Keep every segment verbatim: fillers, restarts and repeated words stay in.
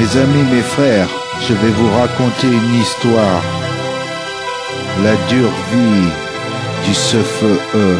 Mes amis, mes frères, je vais vous raconter une histoire. La dure vie du C F E.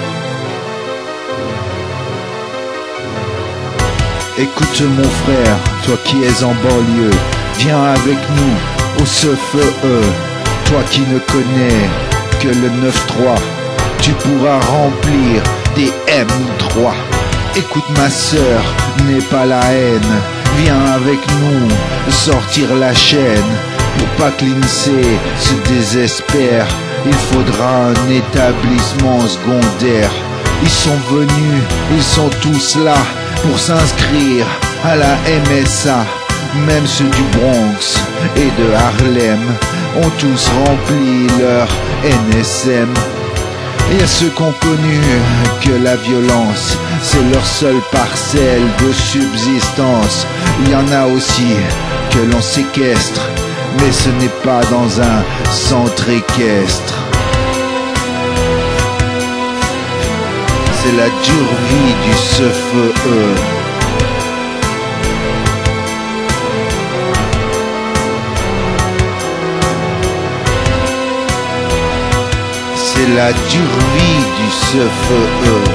Écoute mon frère, toi qui es en banlieue, viens avec nous au C F E. Toi qui ne connais que le neuf trois, tu pourras remplir des M trois. Écoute ma sœur, n'aie pas la haine, viens avec nous sortir la chaîne. Pour pas que l'INSEE se désespère, il faudra un établissement secondaire. Ils sont venus, ils sont tous là pour s'inscrire à la M S A. Même ceux du Bronx et de Harlem ont tous rempli leur N S M. Il y a ceux qui ont connu que la violence, c'est leur seule parcelle de subsistance. Il y en a aussi que l'on séquestre, mais ce n'est pas dans un centre équestre. C'est la dure vie du C F E. C'est la dure vie du C F E.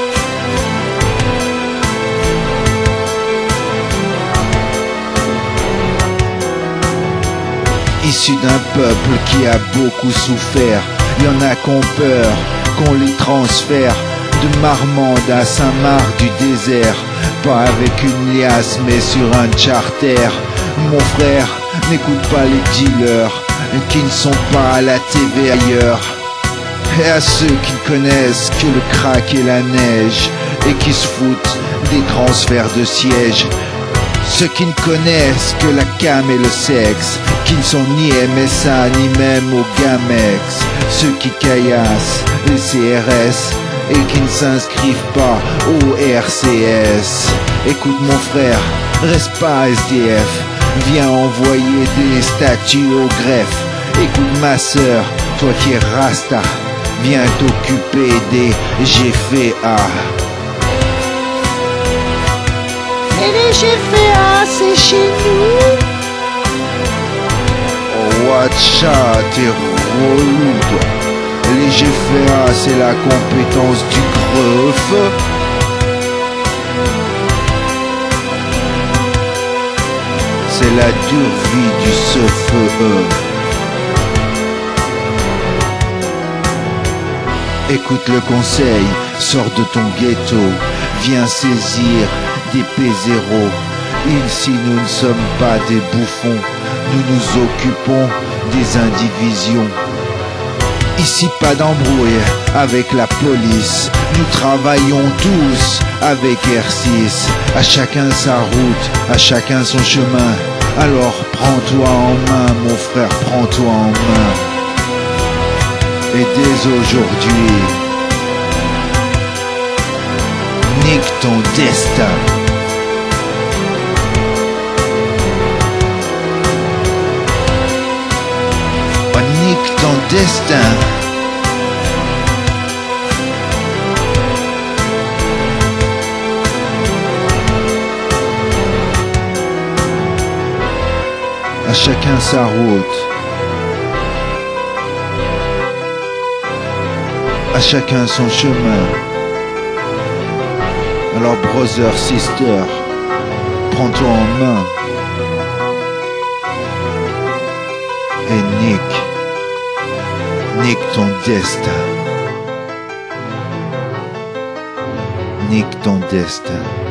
Issu d'un peuple qui a beaucoup souffert, il y en a qui ont peur qu'on les transfère de Marmande à Saint-Marc du désert, pas avec une liasse mais sur un charter. Mon frère, n'écoute pas les dealers qui ne sont pas à la T V ailleurs. Et à ceux qui ne connaissent que le crack et la neige et qui se foutent des transferts de sièges. Ceux qui ne connaissent que la cam et le sexe, qui ne sont ni M S A ni même au Gamex. Ceux qui caillassent les C R S et qui ne s'inscrivent pas au R C S. Écoute mon frère, reste pas S D F, viens envoyer des statuts au greffe. Écoute ma sœur, toi qui es Rasta, viens t'occuper des G F A. Et les G F A, c'est chez nous. Oh, watcha, t'es relou toi. Les G F A, c'est la compétence du greffe. C'est la dure vie du C F E. Écoute le conseil, sors de ton ghetto, viens saisir des P zéro. Ici nous ne sommes pas des bouffons, nous nous occupons des indivisions. Ici pas d'embrouille avec la police, nous travaillons tous avec R six. À chacun sa route, à chacun son chemin. Alors prends-toi en main mon frère, prends-toi en main. Et dès aujourd'hui, nique ton destin. Oh, nique ton destin. À chacun sa route. À chacun son chemin. Alors brother, sister, prends-toi en main et nique, nique ton destin, nique ton destin.